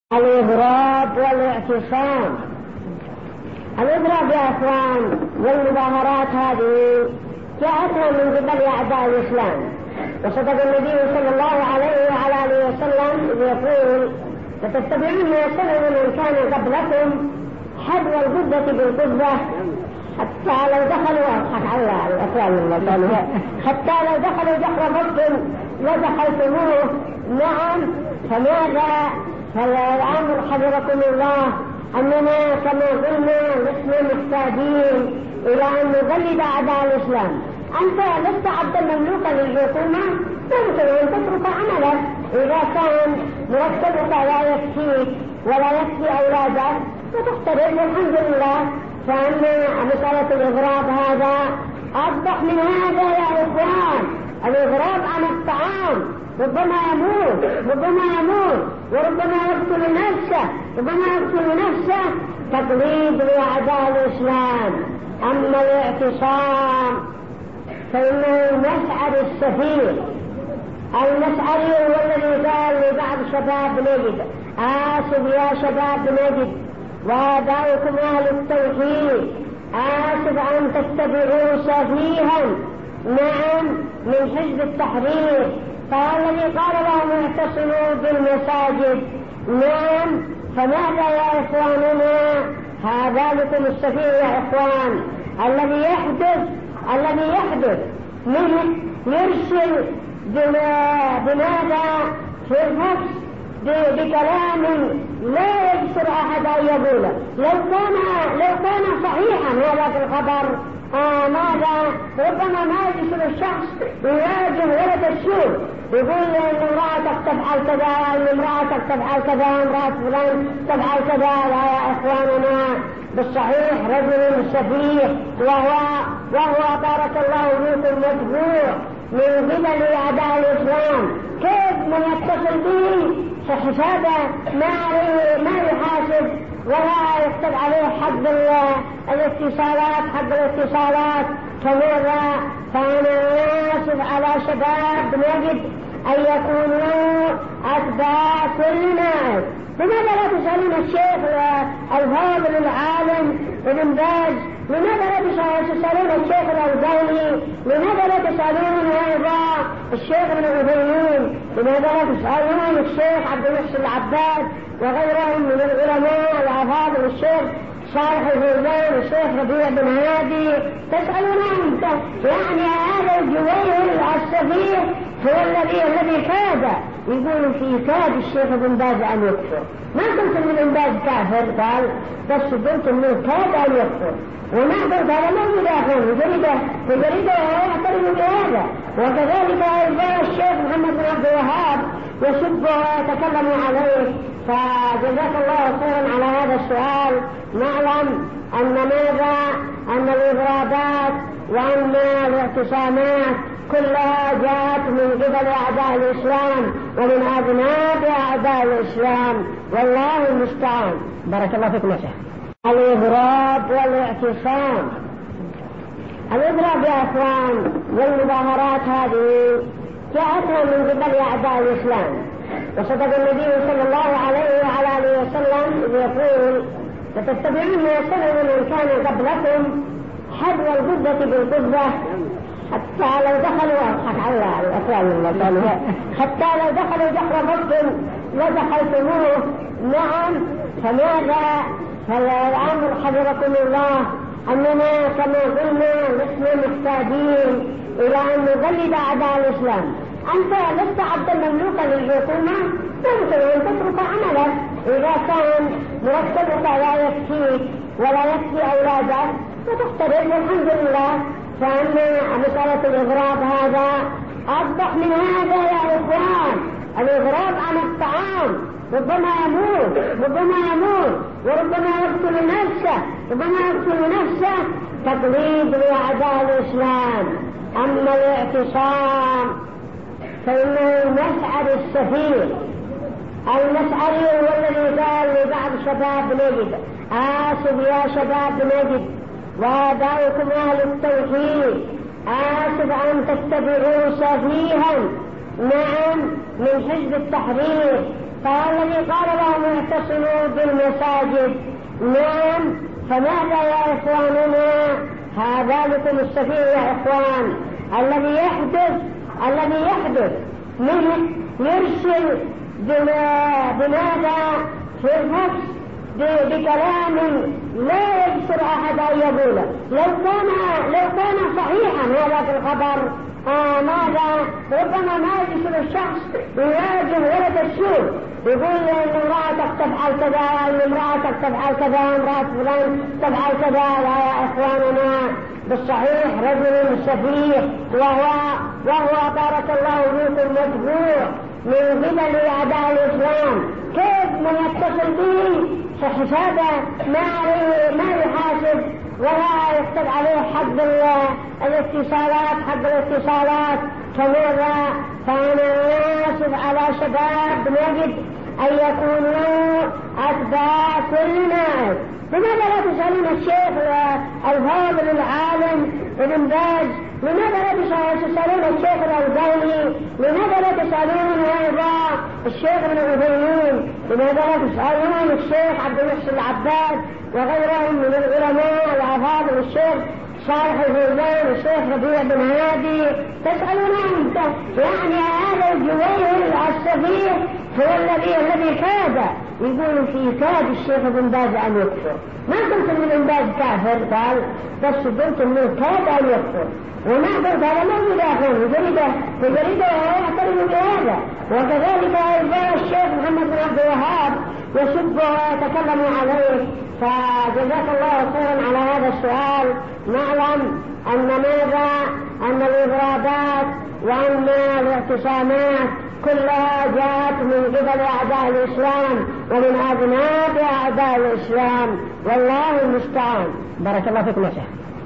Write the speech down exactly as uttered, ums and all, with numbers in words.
الإضراب والاعتصام. الإضراب يا أخوان والمظاهرات هذه جاءتنا من قبل أعداء الإسلام، وصدق النبي صلى الله عليه وعلى آله وسلم إذ يقول: لتتبعون سنن من كان قبلكم حذو القبة بالقبة حتى لو دخلوا أضحك على الأكوان حتى لو دخلوا جحر بطن ودخلتموه. نعم، فماذا؟ فالأمر حذركم الله أننا كما قلنا لسنا محتاجين إلى أن نقلد أعداء الإسلام. أنت لست عبدا مملوكا للحكومة، يمكن أن تترك عملك إذا كان مرتبك لا يكفيك ولا يكفي أولادك وتحترم. الحمد لله، فأن مسألة الإغراب هذا أصبح من هذا يا إخوان. الإغراب عن الطعام ربما يموت ربما يموت وربما يقتل نفسه ربما يقتل نفسه تقليد لأعداء الإسلام. أما الاعتصام فإنه المسعر السفير. المسعري هو الذي قال لبعض شباب نجد: آسف يا شباب نجد وآباؤكم أهل التوحيد، آسف أن تتبعوا سفيها نعم من حزب التحرير. فالذي قال لهم اعتصموا بالمساجد. نعم، فماذا يا إخواننا؟ هذا لكم السفير يا إخوان الذي يحدث الذي يحدث من يرسل بماذا في النفس بكلام لا يجسر أحد أن يقوله. لو كان لو كان صحيحا هذا في الخبر آه ماذا؟ ربما ما يجسر الشخص يواجه ولد السوء يقول ان امرأتك تفعل كذا، ان امرأتك تفعل كذا، امرأة فلان تفعل كذا. لا يا اخواننا، بالصحيح رجل سفيه وهو وهو بارك الله فيكم متبوع من قبل اعداء الاسلام. كيف من يتصل به فحسابه ما ما يحاسب ولا يكتب عليه حق الاتصالات حق الاتصالات كماذا؟ فأنا آسف على شباب نجد أن يكونوا أتباع كل ناس. لماذا لا تسألون الشيخ الفاضل العالم ابن باز؟ لماذا لا تسألون الشيخ الألباني؟ لماذا لا تسألون أيضا الشيخ ابن عثيمين؟ لماذا لا تسألون الشيخ عبد المحسن العباد وغيرهم من العلماء الأفاضل، الشيخ صالح الفوزان، الشيخ ربيع بن هادي؟ تسألون يعني هذا الجويل السفيه هو الذي الذي كاد يقول في كاد الشيخ ابن باز أن يكفر. ما قلت ان ابن باز كافر، قال بس قلت انه كاد أن يكفر، وما قلت هذا موجود يا اخوان في جريدة في جريدة يعترف بهذا. وكذلك أيضا الشيخ محمد بن عبد الوهاب يسب ويتكلم عليه. فجزاك الله خيرا على هذا السؤال. نعلم أن ماذا؟ أن الإضرابات وأن الاعتصامات كلها جاءت من قبل أعداء الإسلام ومن أبناء أعداء الإسلام، والله المستعان. بارك الله فيكم يا شيخ. الإضراب والاعتصام. الإضراب يا أخوان والمظاهرات هذه جاءتنا من قبل أعداء الإسلام، وصدق النبي صلى الله عليه وعلى آله وسلم إذ يقول: لتتبعون سنن من كان قبلكم حذو القبة بالقبة حتى لو دخلوا أضحك على الأكوان حتى لو دخلوا جحر بطن ودخلتموه. نعم، فماذا؟ فالأمر حذركم الله أننا كما قلنا لسنا محتاجين إلى أن نقلد أعداء الإسلام. أنت لست عبدا مملوكا للحكومة، يمكن أن تترك عملك إذا كان مرتبك لا يكفيك ولا يكفي أولادك وتحترم. الحمد لله، فأن مسألة الإغراب هذا أصبح من هذا يا إخوان. الإغراب عن الطعام ربما يموت ربما يموت وربما يقتل نفسه ربما يقتل نفسه تقليد لأعداء الإسلام. أما الاعتصام فإنه المسعر السفير. المسعري هو الذي قال لبعض شباب نجد: آسف يا شباب نجد وآباؤكم أهل التوحيد، آسف أن تتبعوا سفيها نعم من حزب التحرير. فالذي قال لهم اعتصموا بالمساجد، نعم، فماذا يا إخواننا؟ هذا لكم السفير يا إخوان. الذي يحدث الذي يحدث من يرسل بماذا في النفس بكلام لا يجسر أحد أن يقوله. لو كان لو كان صحيحا هذا في الخبر، آه ماذا ربما ما يجسر الشخص يواجه ولد السوء يقول ان امرأتك تفعل كذا، ان امرأتك تفعل كذا، امرأة فلان تفعل كذا. لا يا إخواننا، بالصحيح رجل سفيه وهو وهو بارك الله فيكم مدفوع من قبل أعداء الإسلام. كيف من يتصل به حسابه ما ما يحاسب ولا يكتب عليه حق الاتصالات حق الاتصالات كمرة؟ فأنا آسف على شباب نجد أن يكونوا أتباع كل ناس. لماذا لا تسألون الشيخ الفاضل العالم ابن باز؟ لماذا لا تسألون الشيخ الألباني؟ لماذا لا تسألون أيضا الشيخ ابن عثيمين؟ لماذا لا تسألون الشيخ عبد المحسن العباد وغيرهم من العلماء الأفاضل، الشيخ صالح الفوزان، الشيخ ربيع بن هادي؟ تسألون يعني هذا الجويل السفيه هو الذي الذي كاد يقول في كاد الشيخ ابن باز أن يكفر. ما قلت من ابن باز كافر، قال بس قلت انه كاد أن يكفر، وما قلت هذا موجود أخوه جريدة جريدة يعترف بهذا. وكذلك أيضا الشيخ محمد بن عبد الوهاب يسب ويتكلم عليه. فجزاك الله خيرا على هذا السؤال. نعلم أن ماذا أن الإضرابات وأن الاعتصامات كلها جاءت من قبل أعداء الإسلام ومن أبناء أعداء الإسلام، والله المستعان. بارك الله فيكم يا شيخ.